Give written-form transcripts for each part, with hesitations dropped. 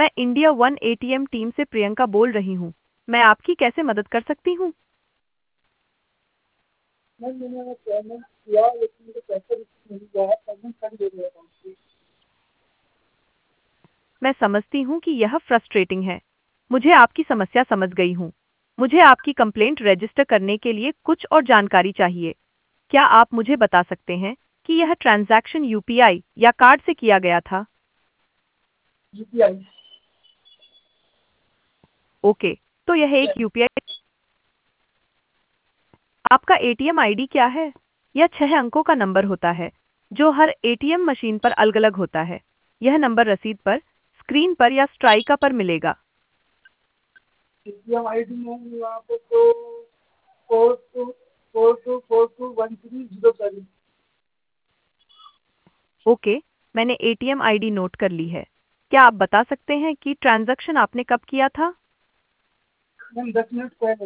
मैं India one ATM team से प्रियंका बोल रही हूँ। मैं आपकी कैसे मदद कर सकती हूँ? मैम मैंने वो पेमेंट किया लेकिन मुझे पैसे रिसीव नहीं हुआ है, पेमेंट कर दे रहे अकाउंट से। मैं समझती हूँ कि यह फ्रस्ट्रेटिंग है। मुझे आपकी समस्या समझ गई हूँ। मुझे आपकी कंप्लेंट रजिस्टर करने के लिए कुछ और जानकारी चाहिए। क्या आप मुझे बता सकते हैं कि यह ट्रांजैक्शन यूपीआई या कार्ड से किया गया था? यूपीआई। ओके, तो यह एक यूपीआई। आपका एटीएम आईडी क्या है? यह 6 अंकों का नंबर होता है जो हर एटीएम मशीन पर अलग-अलग होता है। यह नंबर रसीद पर, स्क्रीन पर या स्ट्राइका पर मिलेगा। एटीएम आईडी है यहाँ पे तो 4242421307। ओके, मैंने एटीएम आईडी नोट कर ली है। क्या आप बता सकते हैं कि ट्रांजैक्शन आपने कब किया था? मैम 10 मिनट पहले।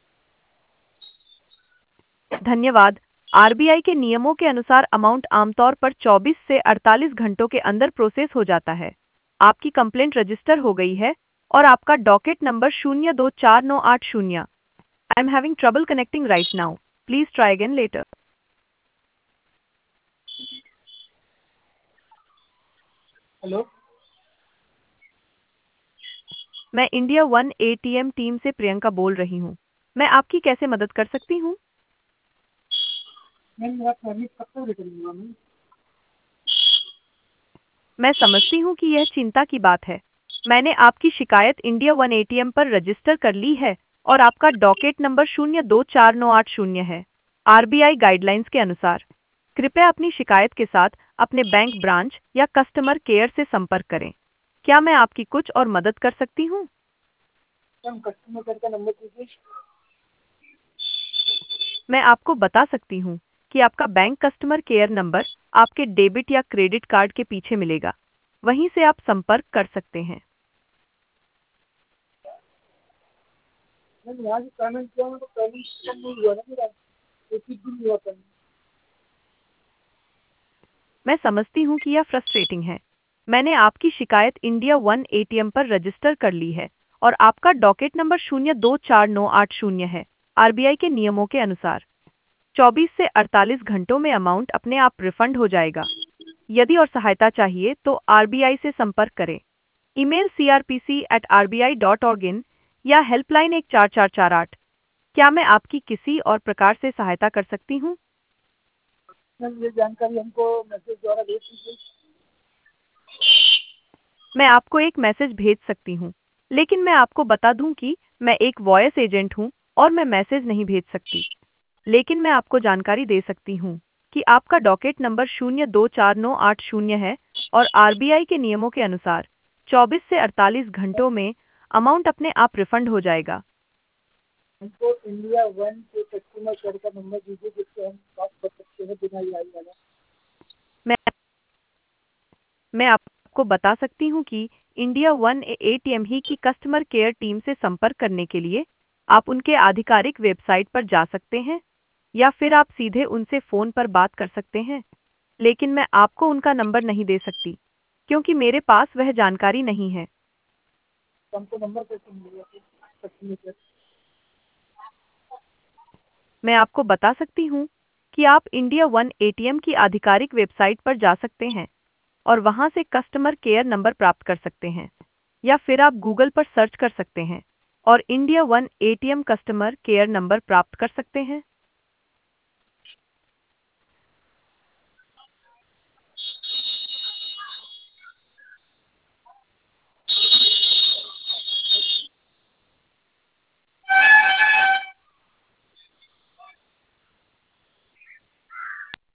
धन्यवाद। आरबीआई के नियमों के अनुसार अमाउंट आमतौर पर 24 से 48 घंटों के अंदर प्रोसेस हो जाता है। आपकी कंप्लेंट रजिस्टर हो गई है और आपका docket number 024980। I am having trouble connecting right now. Please try again later. Hello. मैं इंडिया वन एटीएम टीम से प्रियंका बोल रही हूँ। मैं आपकी कैसे मदद कर सकती हूँ? मैम मेरा पेमेंट कब तक रिटर्न होगा मैम? मैं समझती हूँ कि यह चिंता की बात है। मैंने आपकी शिकायत इंडिया वन एटीएम पर रजिस्टर कर ली है और आपका डॉकेट नंबर 024980 है। आरबीआई गाइडलाइंस के अनुसार कृपया अपनी शिकायत के साथ अपने बैंक ब्रांच या कस्टमर केयर से संपर्क करें। क्या मैं आपकी कुछ और मदद कर सकती हूँ? मैम कस्टमर केयर का नंबर दीजिए। मैं आपको बता सकती हूँ कि आपका बैंक कस्टमर केयर नंबर आपके डेबिट या क्रेडिट कार्ड के पीछे मिलेगा। वहीं से आप संपर्क कर सकते हैं। मैम यहाँ से पेमेंट किया मैं तो पेमेंट नहीं हुआ ना मेरा, रिसीव भी नहीं हुआ पेमेंट। मैं समझती हूँ कि यह फ्रस्ट्रेटिंग है। मैंने आपकी शिकायत इंडिया वन एटीएम पर रजिस्टर कर ली है और आपका डॉकेट नंबर 024980 है। आरबीआई के नियमों के अनुसार 24 से 48 घंटों में अमाउंट अपने आप रिफंड हो जाएगा। यदि और सहायता चाहिए तो आरबीआई से संपर्क करें। ईमेल crpc@rbi.org या हेल्पलाइन 14448। क्या मैं आपकी किसी और प्रकार से सहायता कर सकती हूँ? मैम ये जानकारी हमको मैसेज द्वारा भेज दीजिए। मैं आपको एक मैसेज भेज सकती हूँ, लेकिन मैं आपको बता दूं कि मैं एक वॉइस एजेंट हूँ और मैं मैसेज नहीं भेज सकती। लेकिन मैं आपको जानकारी दे सकती हूँ कि आपका डॉकेट नंबर 024980 है और आरबीआई के नियमों के अनुसार 24 से 48 घंटों में अमाउंट अपने आप रिफंड हो जाएगा। हमको इंडिया वन के कस्टमर केयर का नंबर दीजिए जिससे हम बात कर सकते हैं बिना ईआई वाला। मैं मैं आपको बता सकती हूँ कि इंडिया वन एटीएम ही की कस्टमर केयर टीम से संपर्क करने के लिए आप उनके आधिकारिक वेबसाइट पर जा सकते हैं या फिर आप सीधे उनसे फ़ोन पर बात कर सकते हैं। लेकिन मैं आपको उनका नंबर नहीं दे सकती क्योंकि मेरे पास वह जानकारी नहीं है। तो हमको नंबर कैसे मिलेगा फिर कस्टमर केयर? मैं आपको बता सकती हूँ कि आप इंडिया वन एटीएम की आधिकारिक वेबसाइट पर जा सकते हैं और वहां से कस्टमर केयर नंबर प्राप्त कर सकते हैं या फिर आप गूगल पर सर्च कर सकते हैं और India one ATM customer care number प्राप्त कर सकते हैं।